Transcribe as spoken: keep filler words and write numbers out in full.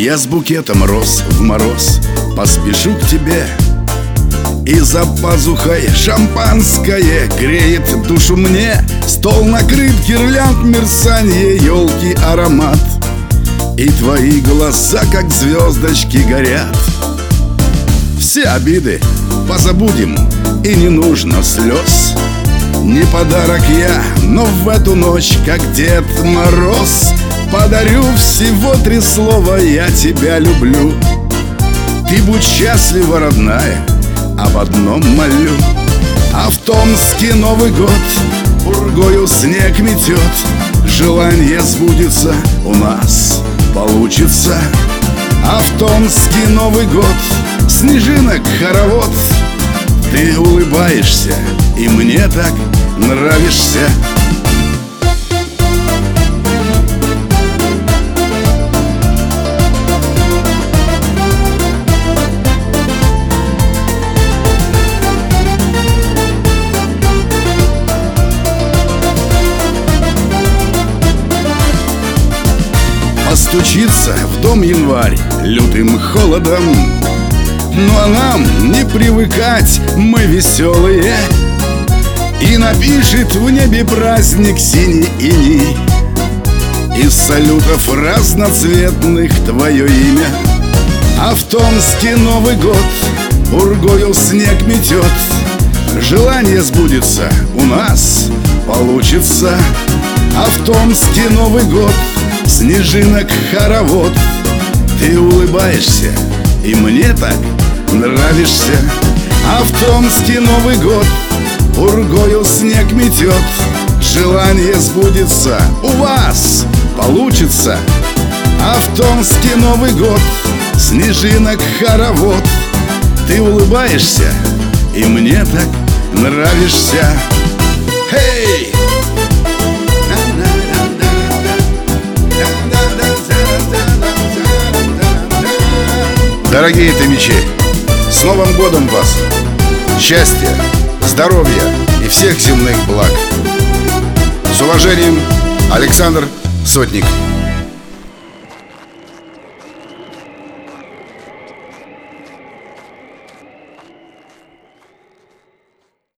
Я с букетом роз в мороз поспешу к тебе, и за пазухой шампанское греет душу мне. Стол накрыт, гирлянд, мерцанье, елки, аромат, и твои глаза, как звездочки, горят. Все обиды позабудем, и не нужно слез. Не подарок я, но в эту ночь, как Дед Мороз, подарю всего три слова: я тебя люблю. Ты будь счастлива, родная, об одном молю. А в Томске Новый год пургою снег метет. Желание сбудется, у нас получится. А в Томске Новый год снежинок хоровод. Ты улыбаешься, и мне так нравишься. Постучится в дом январь лютым холодом, ну а нам не привыкать, мы веселые. И напишет в небе праздник синий иней, из салютов разноцветных твое имя. А в Томске Новый год пургою снег метет. Желание сбудется, у нас получится. А в Томске Новый год снежинок хоровод. Ты улыбаешься, и мне так нравишься. А в Томске Новый год пургою снег метет. Желание сбудется, у вас получится. А в Томске Новый год снежинок хоровод. Ты улыбаешься, и мне так нравишься. Хей! Дорогие томичи, с Новым годом вас! Счастья, здоровья и всех земных благ! С уважением, Александр Сотник.